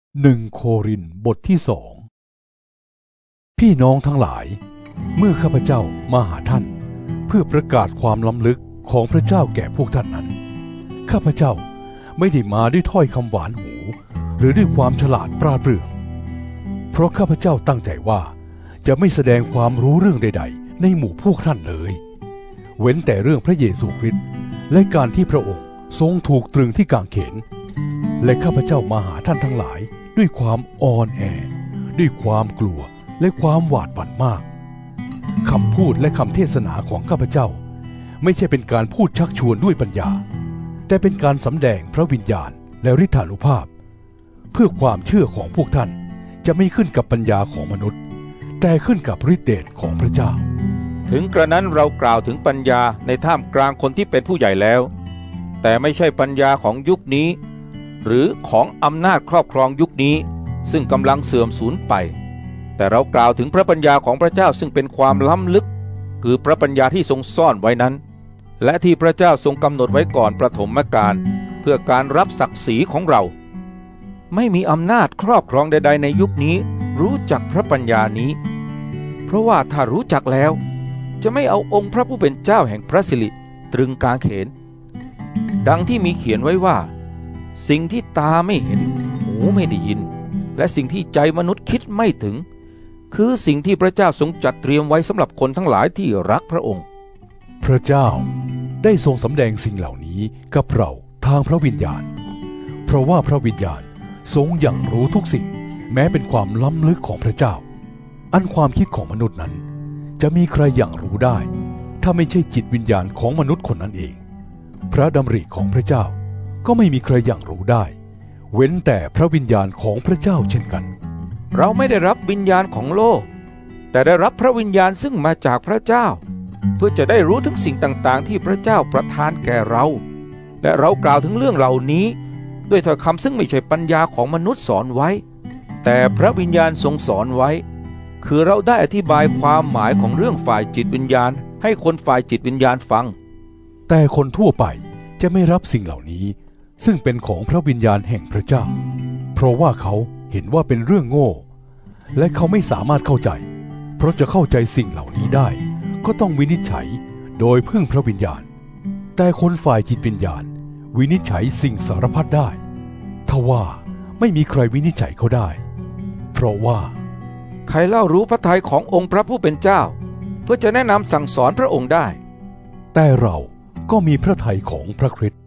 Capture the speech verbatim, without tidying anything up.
หนึ่งโครินธ์บทที่สองพี่น้องทั้งหลายเมื่อข้าพเจ้ามาหาท่านเพื่อประกาศความล้ำลึกของพระเจ้าแก่พวกท่านนั้นข้าพเจ้าไม่ได้มาด้วยถ้อยคำหวานหูหรือด้วยความฉลาดปราดเปรื่องเพราะข้าพเจ้าตั้งใจว่าจะไม่แสดงความรู้เรื่องใดๆในหมู่พวกท่านเลยเว้นแต่เรื่องพระเยซูคริสต์และการที่พระองค์ทรงถูกตรึงที่กางเขนและข้าพเจ้ามาหาท่านทั้งหลายด้วยความอ่อนแอด้วยความกลัวและความหวาดหวั่นมากคำพูดและคำเทศนาของข้าพเจ้าไม่ใช่เป็นการพูดชักชวนด้วยปัญญาแต่เป็นการสำแดงพระวิญญาณและฤทธานุภาพเพื่อความเชื่อของพวกท่านจะไม่ขึ้นกับปัญญาของมนุษย์แต่ขึ้นกับฤทธิเดชของพระเจ้าถึงกระนั้นเรากล่าวถึงปัญญาในท่ามกลางคนที่เป็นผู้ใหญ่แล้วแต่ไม่ใช่ปัญญาของยุคนี้หรือของอำนาจครอบครองยุคนี้ซึ่งกำลังเสื่อมสูญไปแต่เรากล่าวถึงพระปัญญาของพระเจ้าซึ่งเป็นความล้ำลึกคือพระปัญญาที่ทรงซ่อนไว้นั้นและที่พระเจ้าทรงกำหนดไว้ก่อนประถมกาลเพื่อการรับศักดิ์ศรีของเราไม่มีอำนาจครอบครองใดๆในยุคนี้รู้จักพระปัญญานี้เพราะว่าถ้ารู้จักแล้วจะไม่เอาองค์พระผู้เป็นเจ้าแห่งพระสิริตรึงกางเขนดังที่มีเขียนไว้ว่าสิ่งที่ตาไม่เห็นหูไม่ได้ยินและสิ่งที่ใจมนุษย์คิดไม่ถึงคือสิ่งที่พระเจ้าทรงจัดเตรียมไว้สำหรับคนทั้งหลายที่รักพระองค์พระเจ้าได้ทรงสำแดงสิ่งเหล่านี้กับเราทางพระวิญญาณเพราะว่าพระวิญญาณทรงอย่างรู้ทุกสิ่งแม้เป็นความล้ำลึกของพระเจ้าอันความคิดของมนุษย์นั้นจะมีใครอย่างรู้ได้ถ้าไม่ใช่จิตวิญญาณของมนุษย์คนนั้นเองพระดำริของพระเจ้าก็ไม่มีใครอย่างรู้ได้เว้นแต่พระวิญญาณของพระเจ้าเช่นกันเราไม่ได้รับวิญญาณของโลกแต่ได้รับพระวิญญาณซึ่งมาจากพระเจ้าเพื่อจะได้รู้ถึงสิ่งต่างๆที่พระเจ้าประทานแก่เราและเรากล่าวถึงเรื่องเหล่านี้ด้วยถ้อยคำซึ่งไม่ใช่ปัญญาของมนุษย์สอนไว้แต่พระวิญญาณทรงสอนไว้คือเราได้อธิบายความหมายของเรื่องฝ่ายจิตวิญญาณให้คนฝ่ายจิตวิญญาณฟังแต่คนทั่วไปจะไม่รับสิ่งเหล่านี้ซึ่งเป็นของพระวิญญาณแห่งพระเจ้าเพราะว่าเขาเห็นว่าเป็นเรื่องโง่และเขาไม่สามารถเข้าใจเพราะจะเข้าใจสิ่งเหล่านี้ได้ก็ต้องวินิจฉัยโดยพึ่งพระวิญญาณแต่คนฝ่ายจิตวิญญาณวินิจฉัยสิ่งสารพัดได้ทว่าไม่มีใครวินิจฉัยเขาได้เพราะว่าใครเล่ารู้พระทัยขององค์พระผู้เป็นเจ้าเพื่อจะแนะนำสั่งสอนพระองค์ได้แต่เราก็มีพระทัยของพระคริสต์